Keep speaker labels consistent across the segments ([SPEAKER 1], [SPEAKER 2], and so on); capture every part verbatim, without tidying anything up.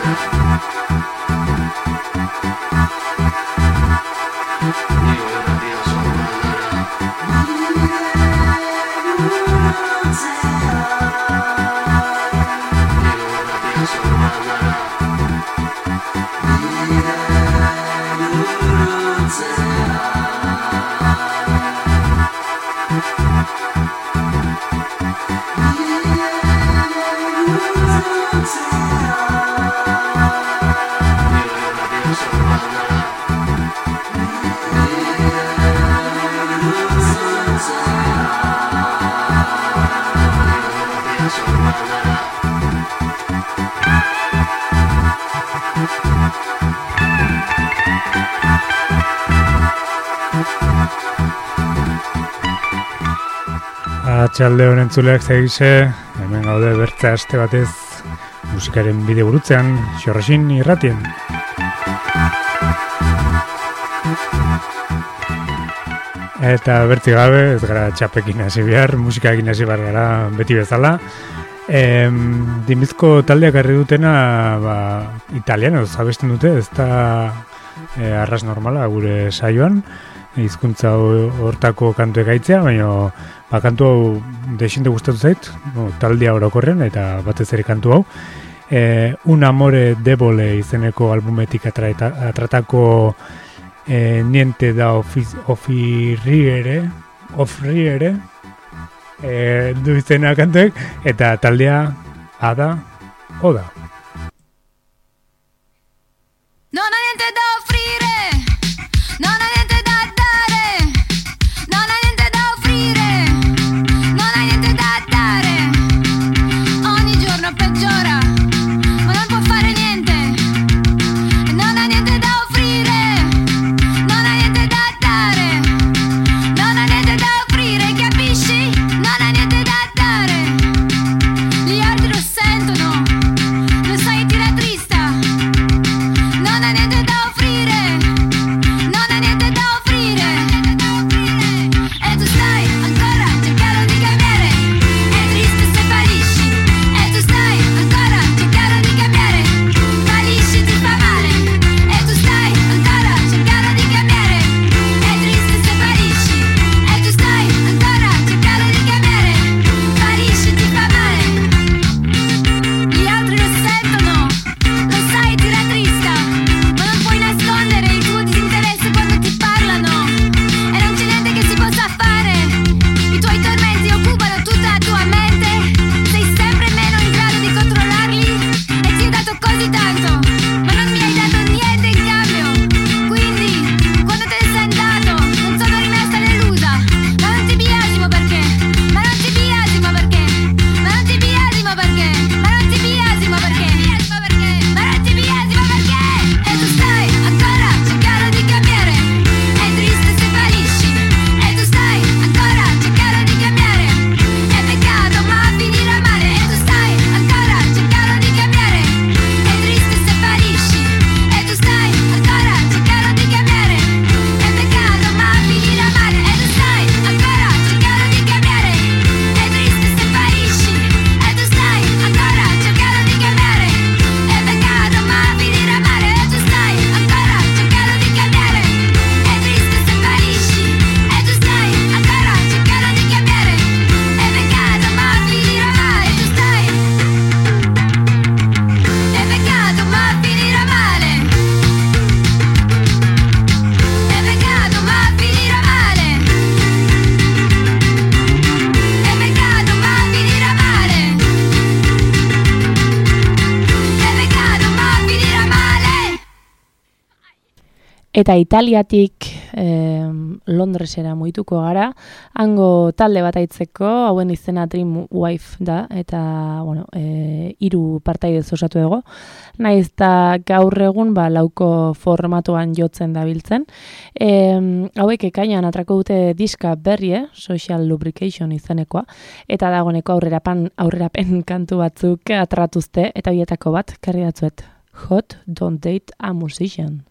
[SPEAKER 1] Atxalde honen entzuleak zagize, hemen gaude bertza aste batez musikaren bide burutzean, xorresin irratien. Eta bertzi gabe, ez gara txapekin hasi behar, musikaekin hasi behar gara beti bezala. E, Dimizko taldeak harri dutena, ba, italiano, zabesten dute, ez da e, arras normala gure saioan, hizkuntza hortako kantuek aitzea, baina ba, kantu hau desinte gustatu zait, no, taldea orokorren, eta batez ere kantu hau. E, Un amore debole izeneko albumetik atrata, atratako e, niente da ofirriere, ofriere, e, du izena kantuek, eta taldea ada, oda.
[SPEAKER 2] Non ha niente da offrire, non ha niente da dare, non ha niente da offrire, non ha niente da dare. Ogni giorno peggiora, ma non può fare niente. Non ha niente da offrire, non ha niente da dare, non ha niente da offrire, capisci? Non ha niente da dare. Gli altri lo sentono, lo sai, ti rattrista. Non ha niente da offrire, non ha niente da offrire, e tu stai ancora cercando di cambiare, è triste se fallisci, e tu stai ancora cercando di cambiare, fallisci ti fa male, e tu stai ancora cercando di cambiare, è triste se fallisci, e tu stai ancora cercando di cambiare, fallisci ti fa male. Gli altri lo sentono, lo sai, ti rattrista, ma non puoi nascondere il tuo disinteresse quando ti parlano, e non c'è niente che si possa fare. I tuoi tormenti occupano tutta la tua mente, sei sempre meno in grado di controllarli, e ti ho dato così tanto, ma non mi hai dato niente in cambio. Quindi, quando te ne sei andato, non sono rimasta delusa, ma non ti biasimo perché, ma non ti biasimo perché, ma non ti biasimo perché, ma non ti biasimo perché, ma non ti biasimo perché, e tu stai ancora cercando di cambiare, è triste se fallisci, e tu stai ancora cercando di cambiare, è peccato ma finirà male, e tu stai ancora cercando di cambiare, è triste se fallisci, e tu stai ancora cercando di cambiare, è peccato ma finirà male, e tu stai ancora cercando di cambiare, è triste se fallisci, e tu stai ancora cercando di cambiare, è peccato ma finirà male, e tu stai ancora cercando di cambiare, è triste se fallisci, e tu stai ancora cercando di cambiare, è peccato ma finirà male, tu stai, è peccato ma finirà male, è peccato ma finirà male, è peccato ma finirà male, è peccato ma finirà male.
[SPEAKER 3] Eta Italiatik eh, Londresera muituko gara, hango talde bat aitzeko, hauen izena Dream Wife da, eta bueno, eh, hiru partaidez osatu dugu. Naiz eta gaur egun ba, lauko formatuan jotzen dabiltzen. E, hauek ekainan atrako dute diska berrie, Social Lubrication izenekoa, eta dagoeneko aurrerapen, aurrerapen kantu batzuk atratuzte, eta bietako bat, karri datzuet, Hot Don't Date a Musician.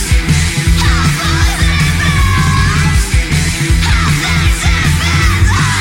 [SPEAKER 2] Hot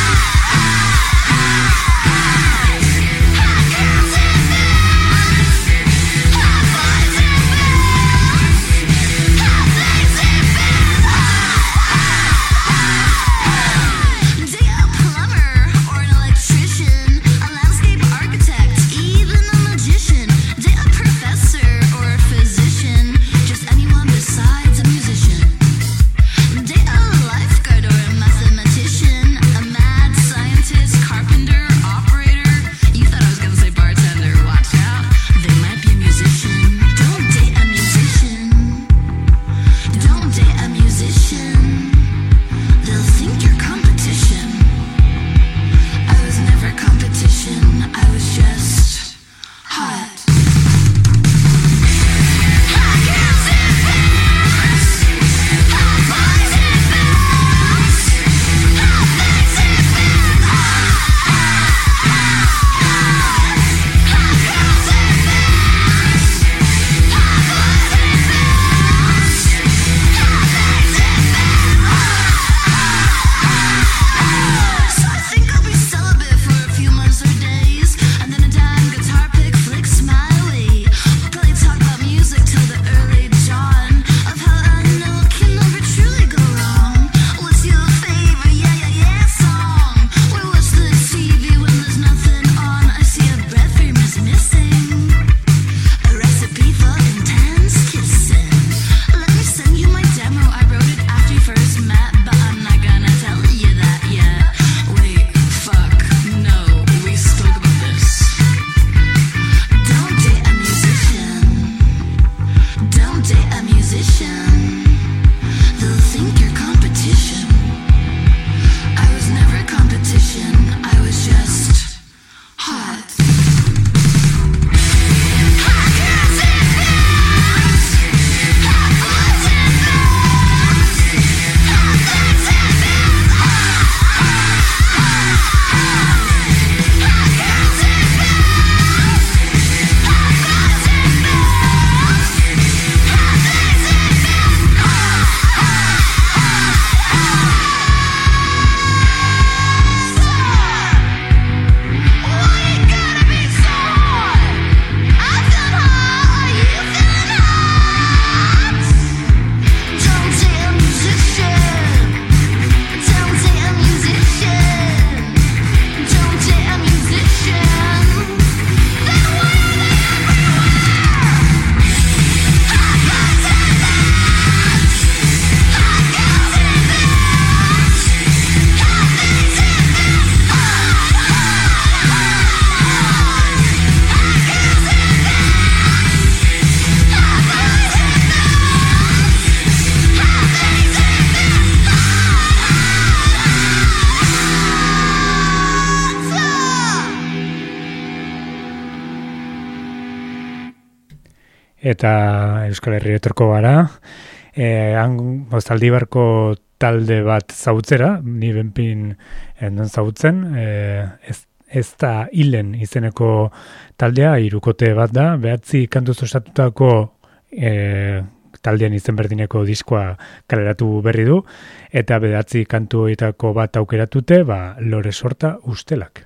[SPEAKER 1] eta Euskal Herri etorko gara. E, han, Zaldibarko talde bat zautzera, ni benpin endon zautzen, e, ez, ez da hilen izeneko taldea, hirukote bat da, behatzi kantuz osatutako e, taldean izen berdineko diskoa kaleratu berri du, eta behatzi kantu horietako bat aukeratute, ba, Lore Sorta Ustelak.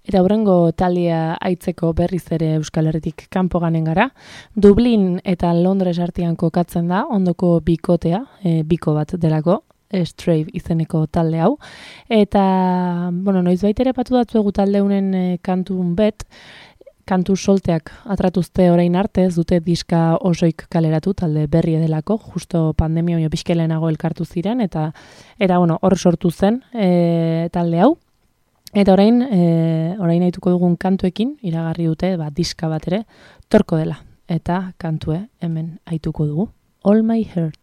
[SPEAKER 3] Eta hurrengo taldea aitzeko berriz ere Euskal Herritik kanpo ganen gara. Dublin eta Londres artean kokatzen da, ondoko bikotea, e, biko bat delako, Strave izeneko talde hau. Eta, bueno, noizbait ere patu datzuegu taldeunen e, kantun bet, kantu solteak atratuzte orain arte, ez dute diska osoik kaleratu, talde berri delako, justo pandemia baino pixkelenago elkartu ziren, eta, eta bueno, hor sortu zen e, talde hau. Eta orain, e, orain haituko dugun kantuekin, iragarri dute, ba, diska bat ere, torko dela. Eta kantue hemen haituko dugu. All My Heart.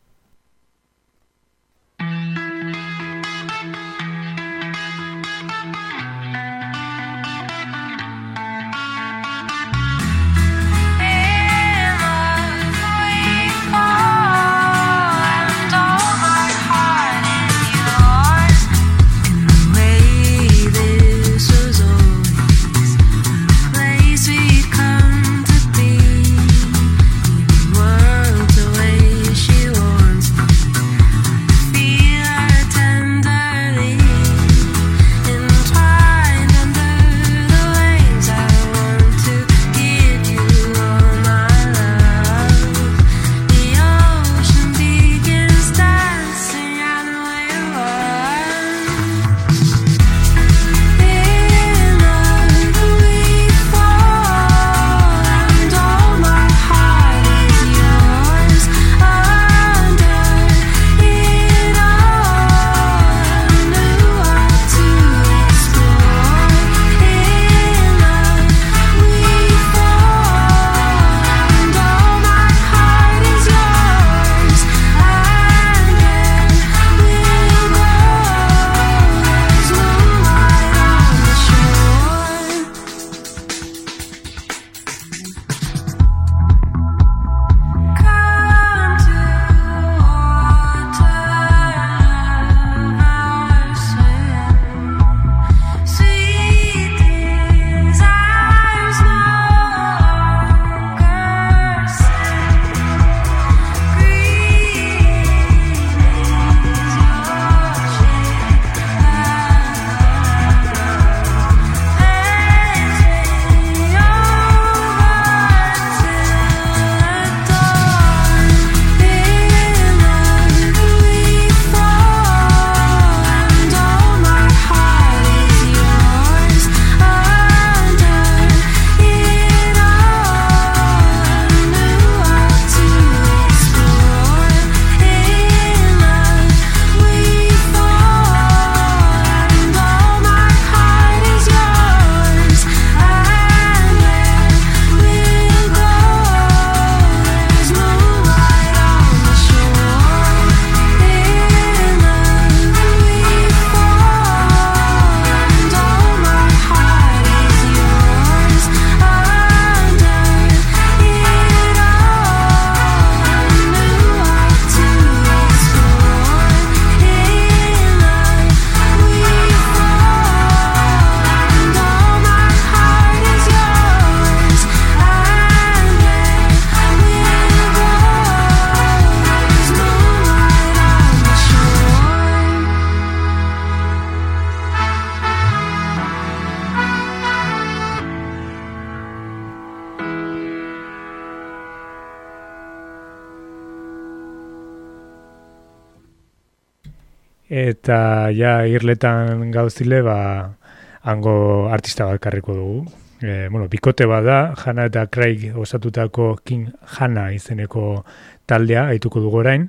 [SPEAKER 1] Eta ja irletan gauzile, ba, hango artista bat karriko dugu. E, bueno, bikote bada, Hannah eta Craig osatutako King Hannah izeneko taldea, haituko dugu orain.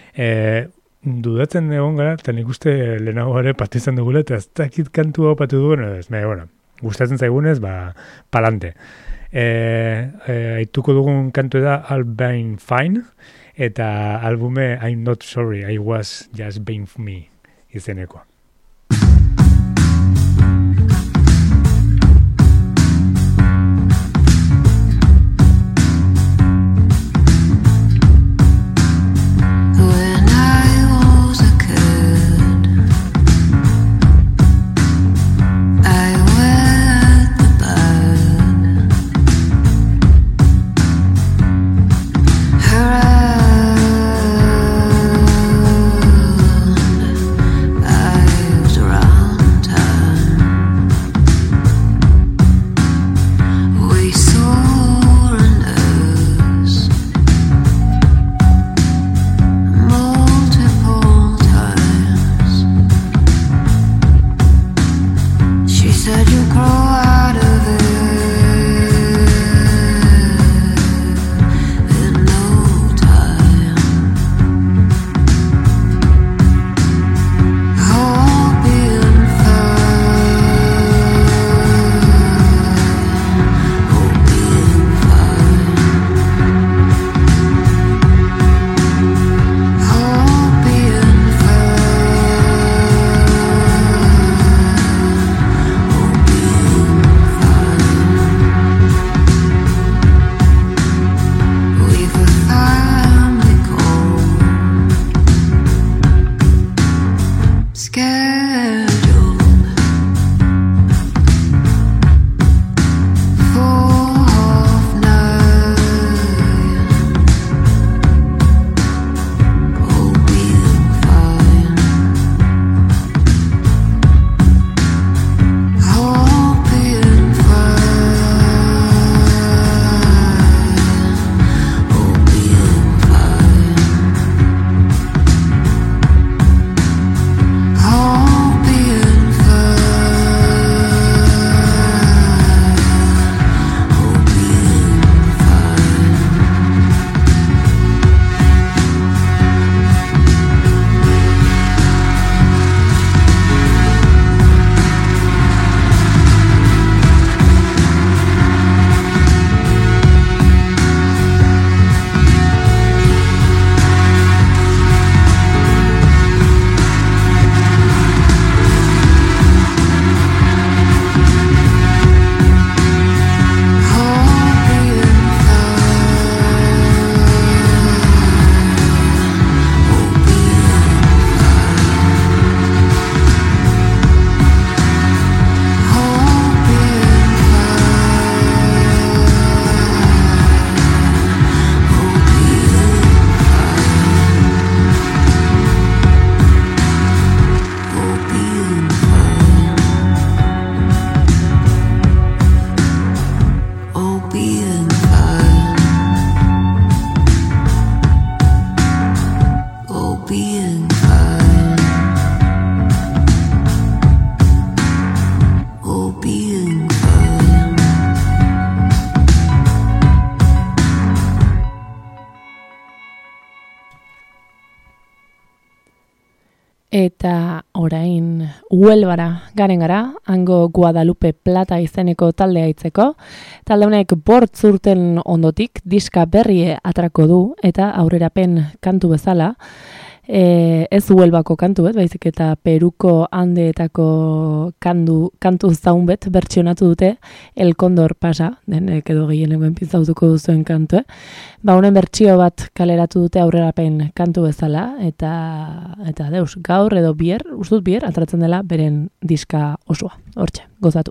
[SPEAKER 1] E, dudatzen egon gara, eta nik uste lehenago ere patizan dugula, eta ez dakit kantu hau patu dugu, ez, me, bueno, gustatzen zaigunez, ba, palante. E, e, haituko dugun kantu da I'll Be Fine, eta albume I'm Not Sorry, I Was Just Being Me izenekoa.
[SPEAKER 4] I
[SPEAKER 3] Eta orain Huelbara garen gara, hango Guadalupe Plata izeneko taldea itzeko. Talde honek bort urten ondotik diska berrie atrako du eta aurrerapen kantu bezala. E, ez Huelbako kantu bet, baizik eta Peruko Andeetako kandu, kantu zaunbet bertsionatu dute El Condor pasa, denek edo gehienengoen pizautuko duzuen kantu, eh? Ba, honen bertsio bat kaleratu dute aurrerapen kantu bezala, eta eta deus, gaur edo bier, ustut bier, atratzen dela beren diska osoa. Hortxe, gozatu.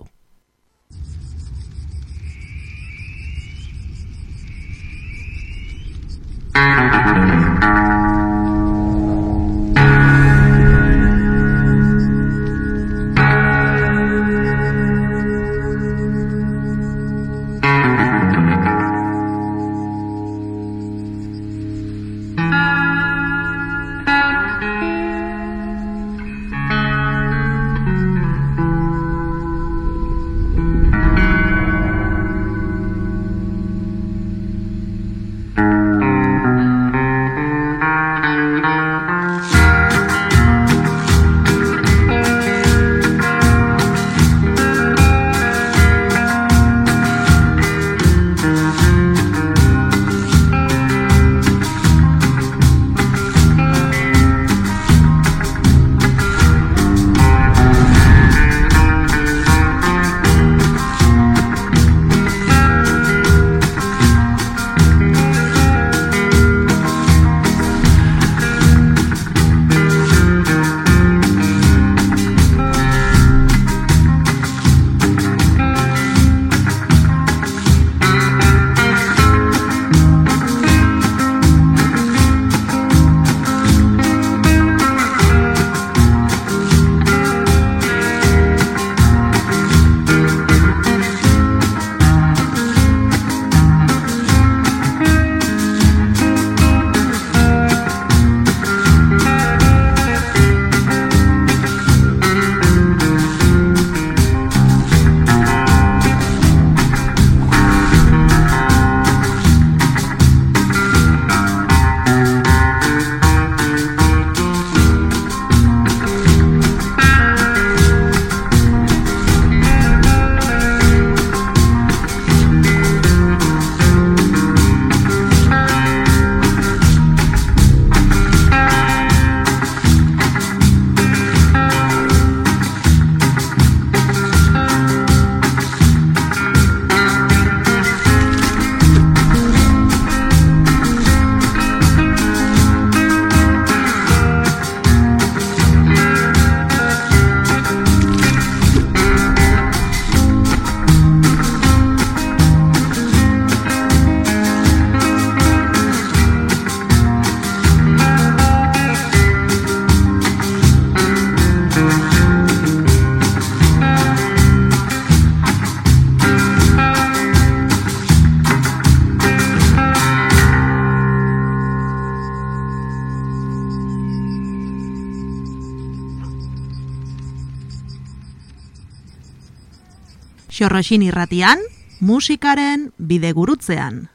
[SPEAKER 4] Xorroxin irratian, musikaren bidegurutzean.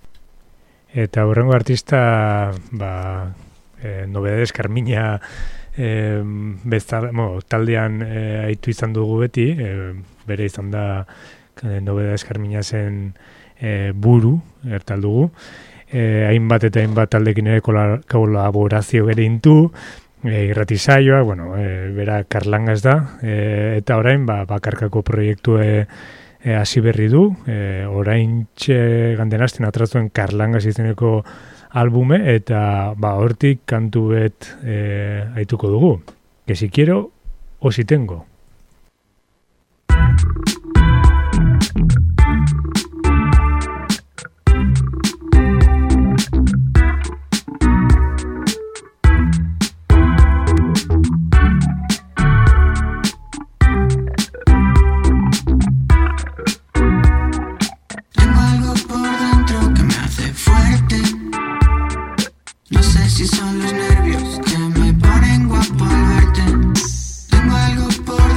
[SPEAKER 1] Eta hurrengo artista, ba, e, Nobedades Carmiña e, bezala, mo, taldean e, aitu izan dugu beti, e, bere izan da e, Nobedades Carmiña zen e, buru, ertal dugu. E, hainbat eta hainbat taldekin ere kolaborazio gere intu, e, irrati saioa, bueno, e, bera Karlangas da, e, eta orain ba, bakarkako proiektue e, hasi berri du, e, orain txe gandenazten atrazuen Karlangas izeneko albume, eta ba, hortik kantu bet e, aituko dugu. Que si quiero o si tengo.
[SPEAKER 5] Si son los nervios que me ponen guapo al verte. Tengo algo por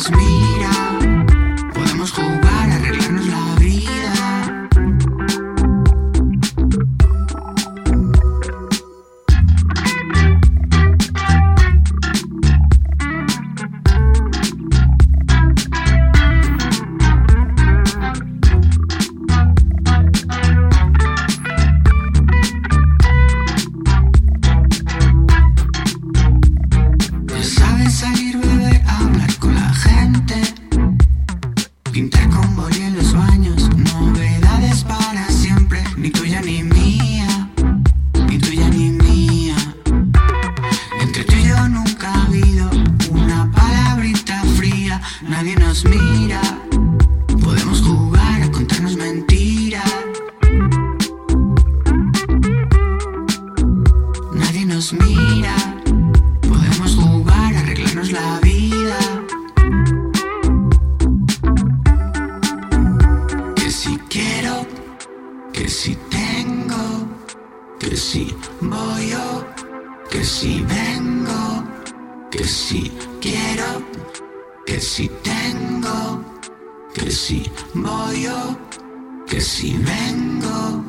[SPEAKER 5] nos mira. Podemos jugar, arreglarnos la vida. Pintar con boli en los baños, novedades para siempre, ni tuya ni mía, ni tuya ni mía. Entre tú y yo nunca ha habido una palabrita fría, nadie nos mira, podemos jugar a contarnos mentiras. Nadie nos mira, podemos jugar a arreglarnos la vida. Que si tengo, que si voy yo, que si vengo, que si quiero, que si tengo, que si voy yo, que si vengo.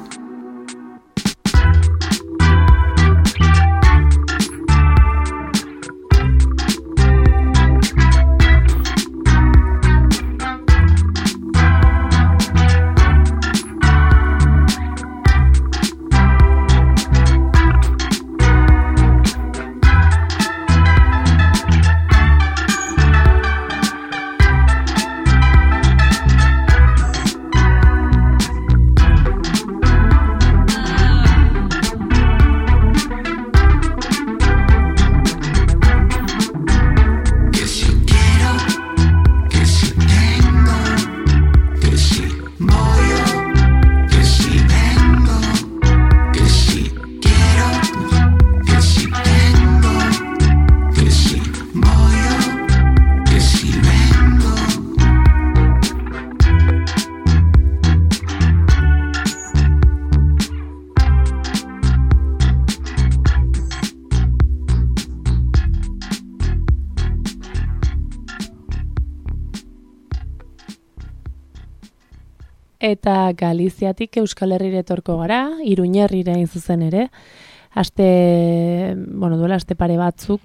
[SPEAKER 3] Eta Galiziatik Euskal Herrira etorko gara, Iruñerrira hain zuzen ere. Aste, bueno, duela aste pare batzuk,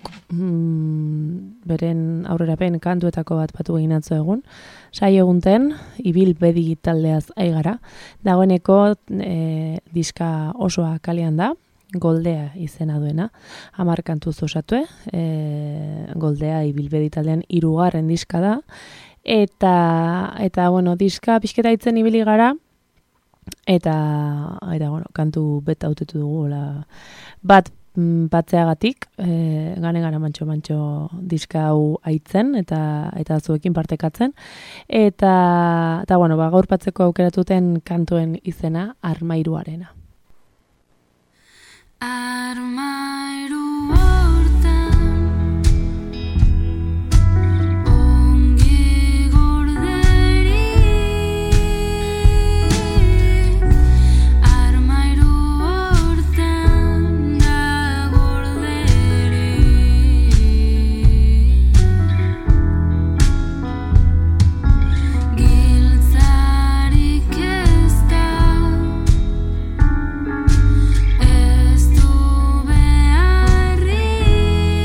[SPEAKER 3] mm, beren aurrerapen kantuetako bat batu egin atzo egun. Sai egunten, ibil bedi taldeaz aigara. Dagoeneko e, diska osoa kalean da, Goldea izena duena. Hamar kantuz osatue, e, Goldea ibil bedi taldean hirugarren diska da. Eta, eta bueno, diska pixketa itzen ibili gara, eta, eta bueno, kantu beta hautetu dugu, la, bat batzeagatik, e, gane gara mantxo-mantxo diska hau aitzen, eta, eta zuekin partekatzen, eta, eta bueno, ba, gaur batzeko aukeratuten kantuen izena Armairuarena.
[SPEAKER 2] Armairu Estuve arriba.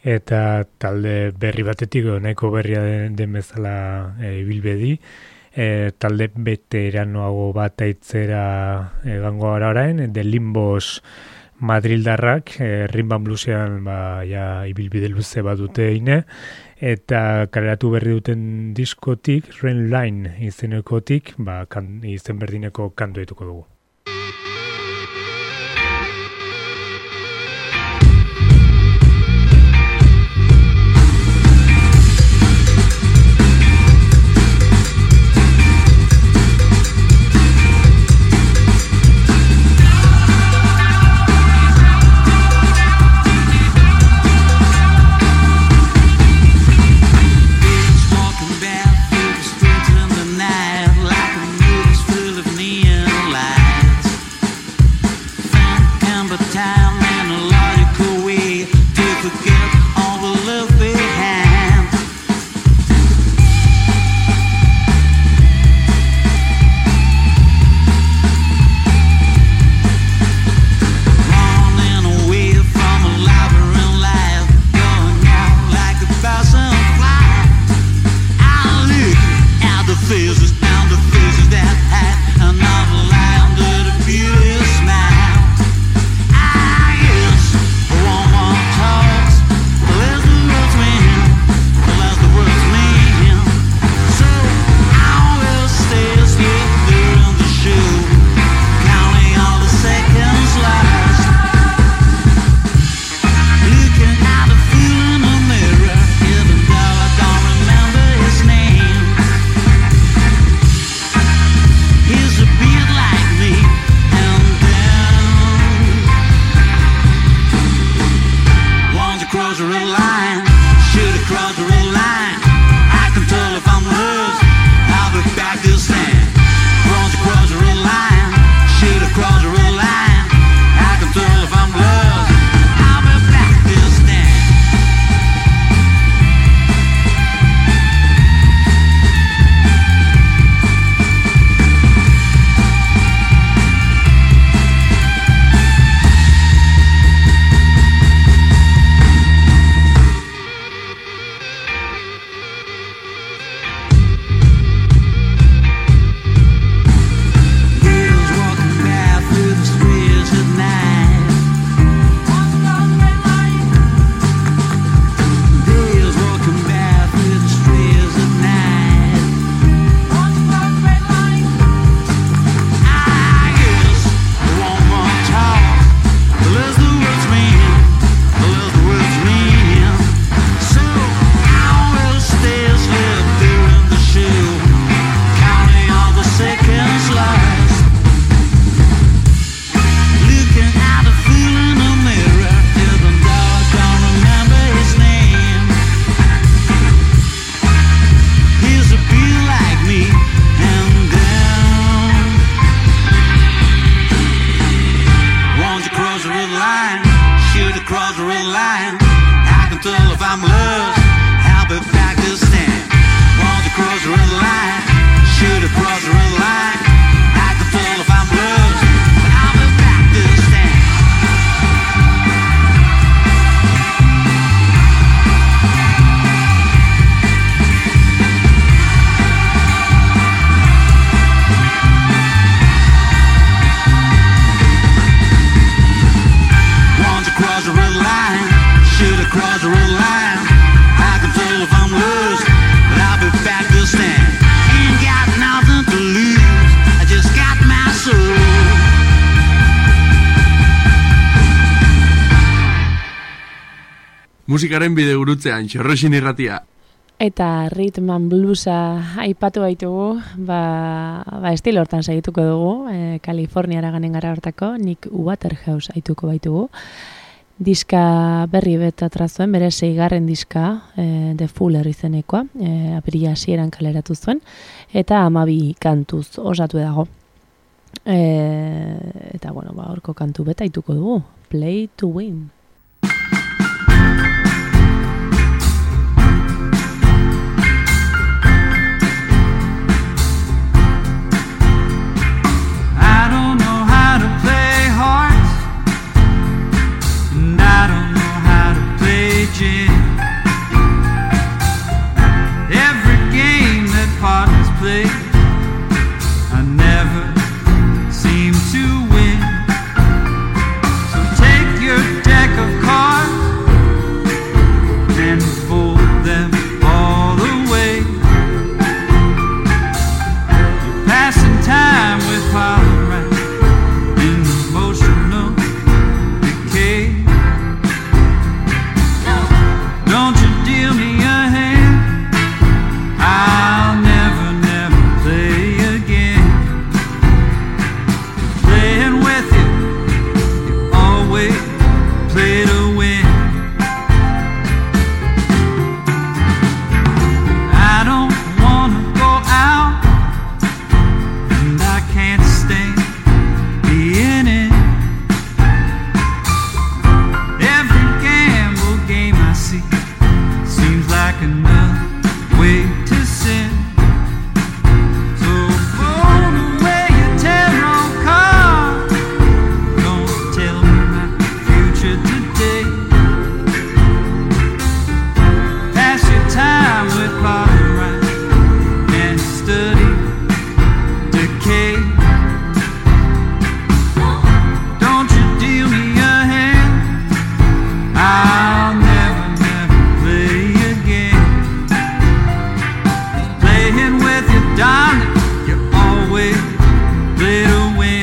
[SPEAKER 1] eta talde berri batetik, nahiko berria den, den bezala e, ibilbedi, e, talde veteranoago bat aitzera egango gara orain, de Limbos Madrildarrak, e, Rimban Bluesean ba, ja, ibilbide luze bat dute ine, eta kaleratu berri duten diskotik, Rain Line izenekotik, ba, kan, izen berdineko kantu dituko dugu.
[SPEAKER 6] Musikaren bidegurutzean, Xorroxin irratia.
[SPEAKER 3] Eta Rhythm and Bluesa aipatu baitugu, ba, ba estilo hortan segituko dugu, e, Kaliforniara ganen gara hortako, Nick Waterhouse aituko baitugu. Diska berri bet atrazuen, bere seigarren diska, e, The Fuller izenekoa, e, apiria hasieran kaleratu zuen, eta hamabi kantuz osatu dago. E, eta, bueno, ba, horko kantu bet aituko dugu, Play to Win.
[SPEAKER 7] Gin.
[SPEAKER 5] darling, you always play to win.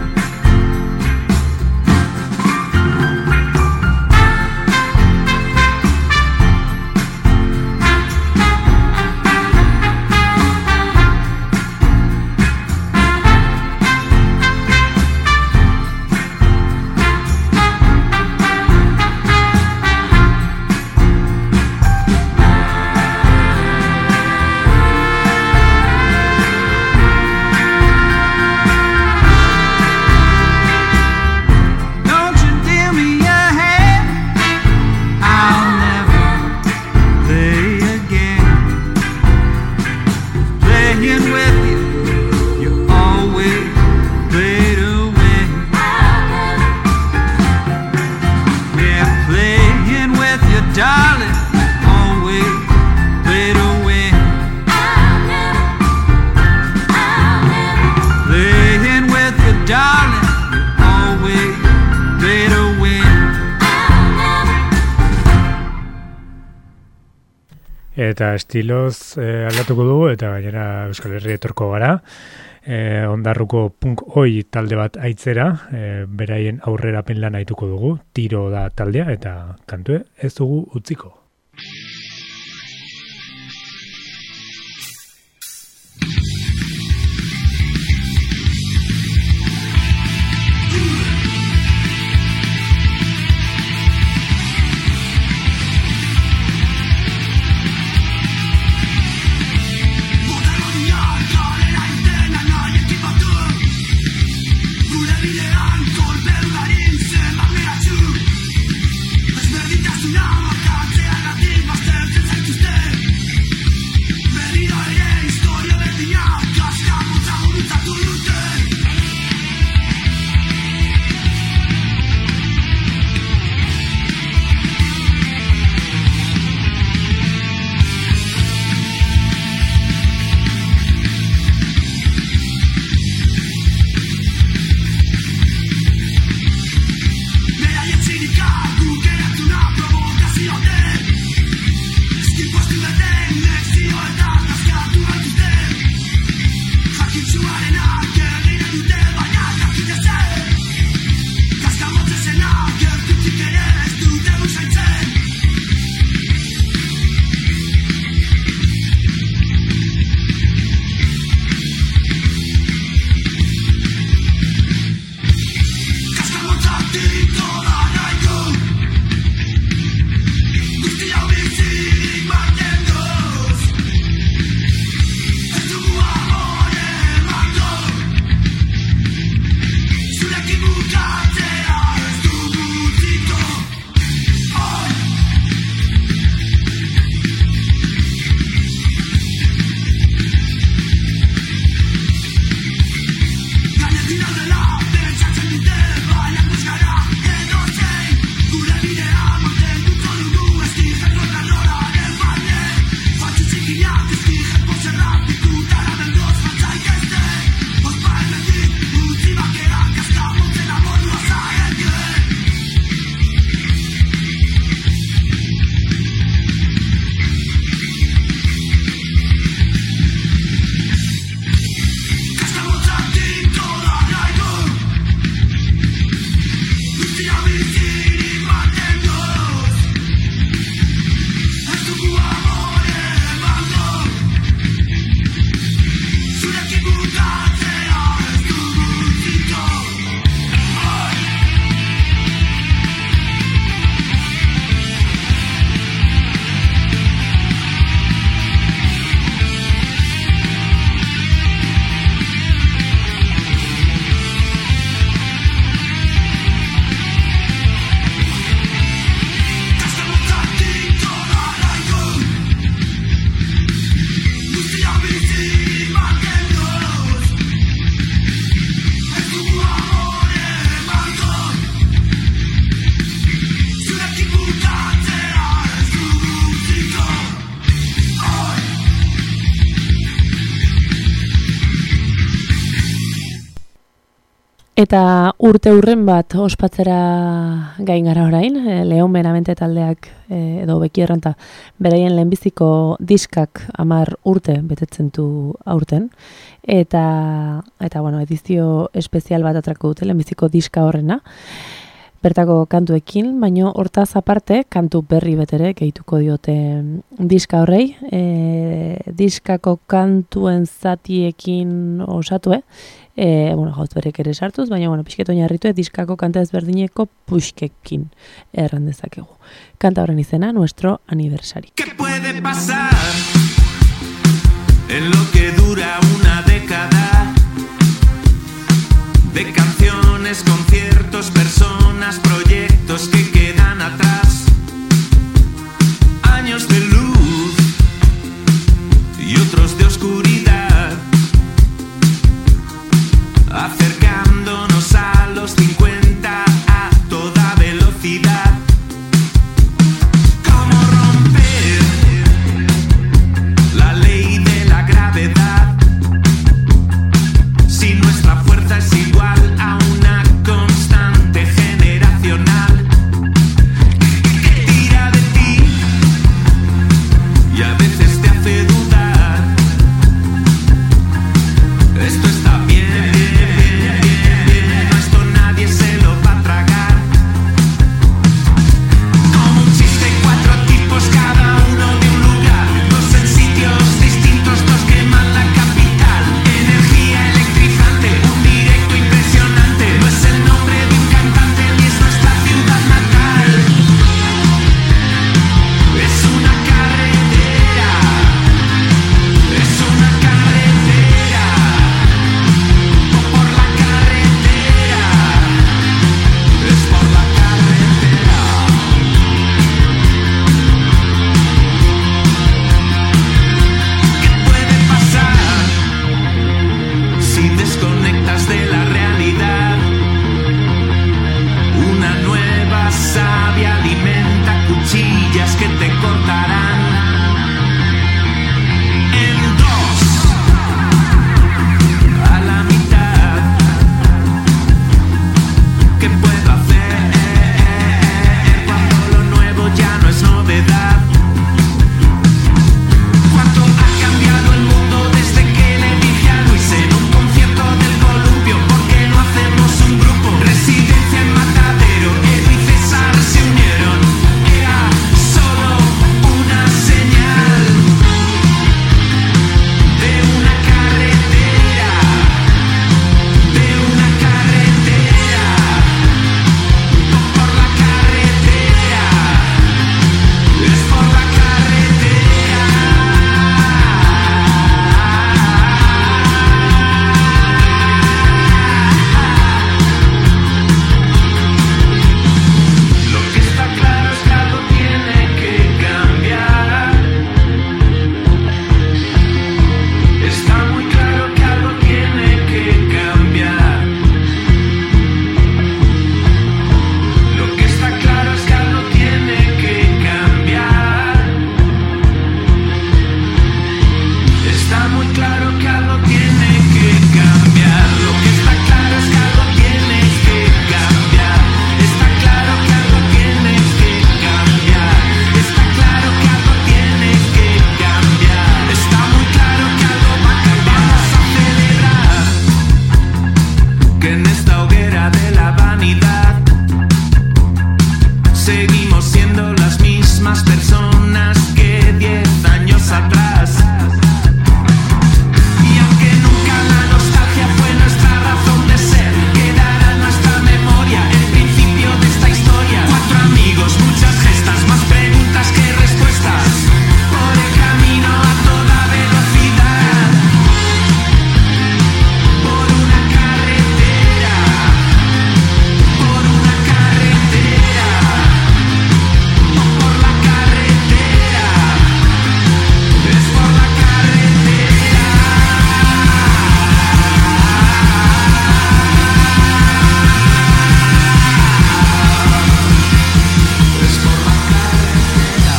[SPEAKER 1] Eta estiloz eh, aldatuko dugu, eta gainera Euskal Herri etorko gara. Eh, ondarruko punk oi talde bat aitzera, eh, beraien aurrerapen lan aituko dugu, Tiro da taldea, eta kantue ez dugu utziko.
[SPEAKER 3] Eta urte hurren bat ospatzera gain gara orain, e, Leon Benamente taldeak e, edo Beki Erranta beraien lehenbiziko diskak hamar urte betetzen du aurten. Eta, eta bueno, edizio espezial bat atrako dute lehenbiziko diska horrena. Bertako kantuekin, baino hortaz aparte kantu berri betere gehituko diote diska horrei. E, diskako kantuen zatiekin osatue, e, bueno, gauz berrek ere sartuz, baina bueno, pixket oinarritu diskako kanta ezberdineko puxkekin erran dezakegu. Kanta horren izena, Nuestro Aniversari.
[SPEAKER 7] ¿Qué puede pasar en lo que dura una década? De canciones, conciertos, personas, proyectos que quedan atrás. Años de luz y otros de oscuridad. Acercándonos a los cincuenta a toda velocidad. ¿Cómo romper la ley de la gravedad? Si nuestra fuerza es igual a una constante generacional que tira de ti y a veces te hace dudar. Esto está bien, bien, bien, bien, bien. Esto nadie se lo va a tragar. Como un chiste, cuatro tipos, cada uno de un lugar. Dos en sitios distintos, dos queman la capital. Energía electrizante, un directo impresionante. No es el nombre de un cantante ni es nuestra ciudad natal. Es una carretera. Es una carretera. O por la carretera. Es por la carretera. ¿Qué puede pasar si desconectas de la realidad? Una nueva savia alimenta cuchillas que te cortarán en dos, a la mitad. ¿Qué puedo hacer cuando lo nuevo ya no es novedad? ¿Cuánto ha cambiado el mundo desde que le dije a Luis en un concierto del columpio? ¿Por qué no hacemos un grupo? Residencia en Matadero, Edu y César se unieron. Era solo una señal de una carretera, de una carretera, por la carretera, es por la carretera. Lo que está claro es que algo tiene que cambiar. Está muy claro que algo tiene que cambiar. Lo que está claro es que algo tiene que cambiar. Está muy claro que algo tiene que cambiar. Lo que está claro es que algo tiene que cambiar. Está claro que algo tiene que cambiar. Está claro que algo tiene que cambiar. Está muy claro que algo va a cambiar. Vamos a celebrar que en esta hoguera de la vanidad seguimos siendo las mismas personas que diez años atrás. Y aunque nunca la nostalgia fue nuestra razón de ser, quedará en nuestra memoria el principio de esta historia. Cuatro amigos, muchas gestas, más preguntas que respuestas, por el camino a toda velocidad. Por una carretera, por una carretera, o por la carretera, es por la carretera. Es por la carretera.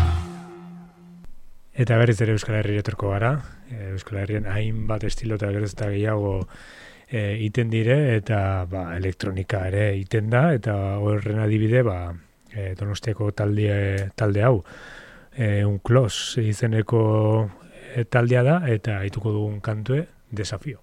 [SPEAKER 1] Eta berriz ere Euskal Herri etorko gara. E, Euskal Herrien hainbat estilo eta geroz eta gehiago e, iten dire, eta ba, elektronika ere iten da, eta horren adibide, ba, e, Donostiako talde, talde hau, e, un klos izeneko e, taldea da, eta aituko dugun kantue, Desafio.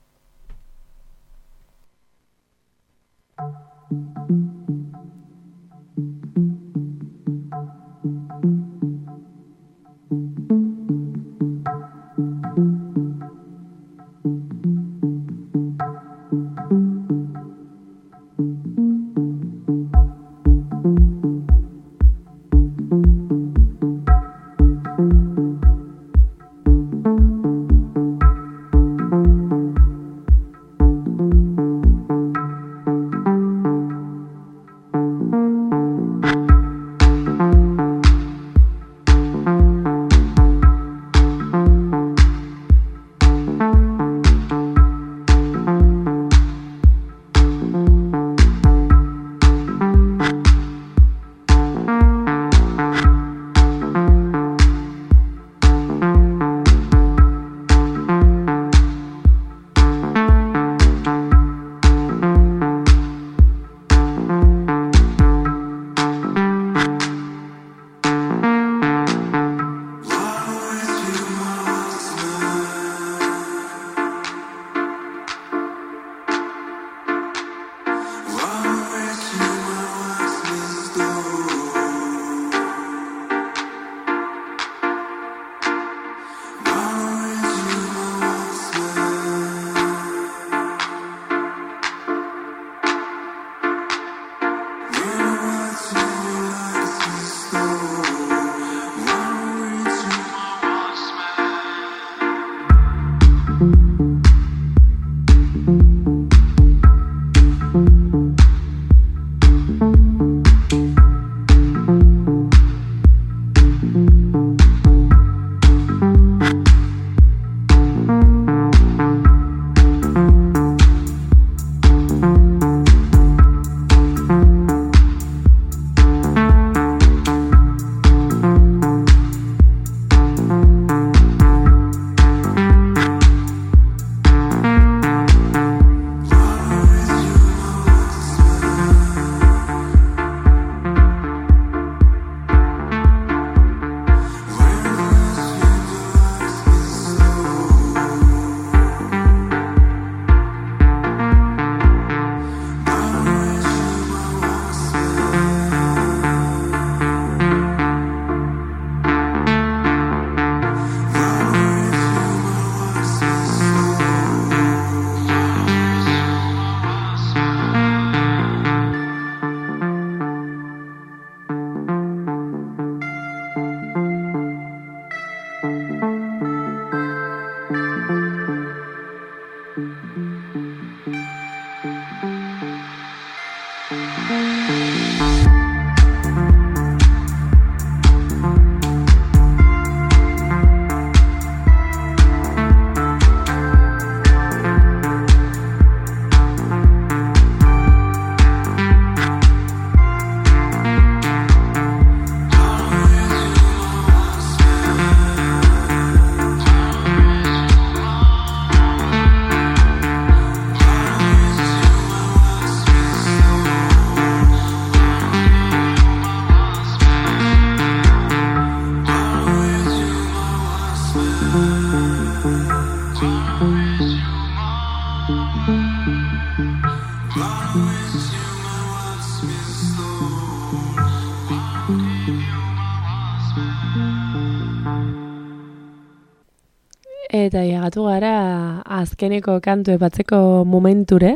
[SPEAKER 3] Eta iagatu gara azkeneko kantu epatzeko momenture.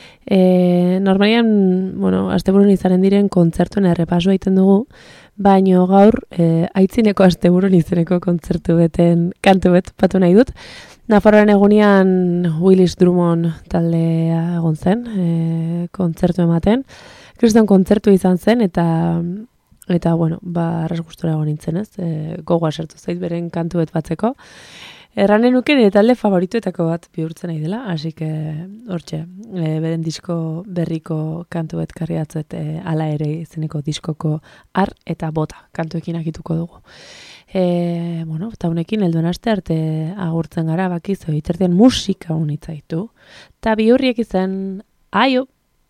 [SPEAKER 3] E, normalian, bueno, asteburun izanen diren kontzertuen errepaso egiten dugu, baino gaur e, aitzineko asteburun izeneko kontzertu beten kantu bet patu nahi dut. Nafarroaren egunean Willis Drummond taldea egon zen, e, kontzertu ematen. Kriston kontzertu izan zen, eta eta bueno, ba, arras gustora egon nintzen, ez? E, gogoa sartu zait beren kantu bet batzeko. Erranen nuke nire talde favorituetako bat bihurtzen nahi dela, hasi que hortxe, e, beren disko berriko kantu bet karriatzet e, ala ere izeneko diskoko ar eta bota kantuekin akituko dugu. E, bueno, eta honekin helduen aste arte agurtzen gara, bakizu, itertien musika unitzaitu. Eta bi hurriek izan, aio!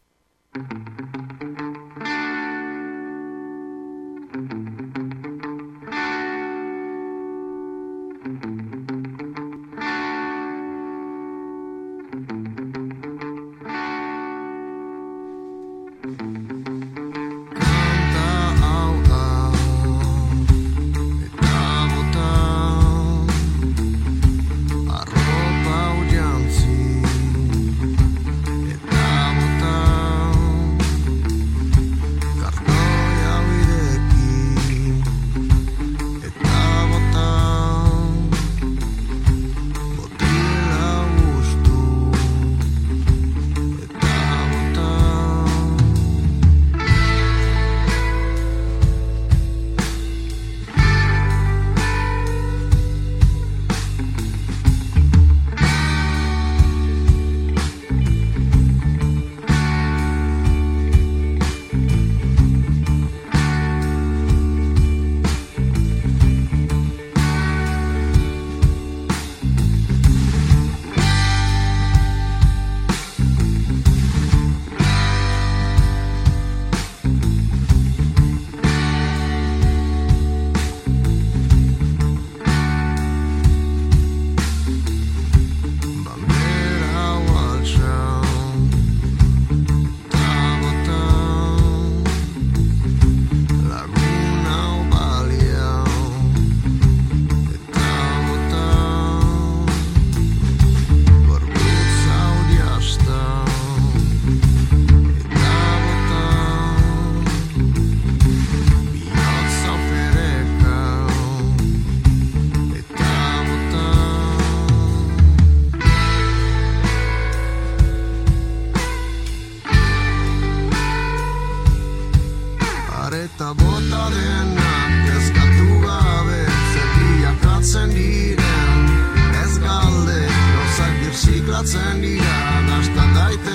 [SPEAKER 8] Eta bota denak eskatu gabe zerriakatzen diren ez galde gauzak birziklatzen dira, dastan daite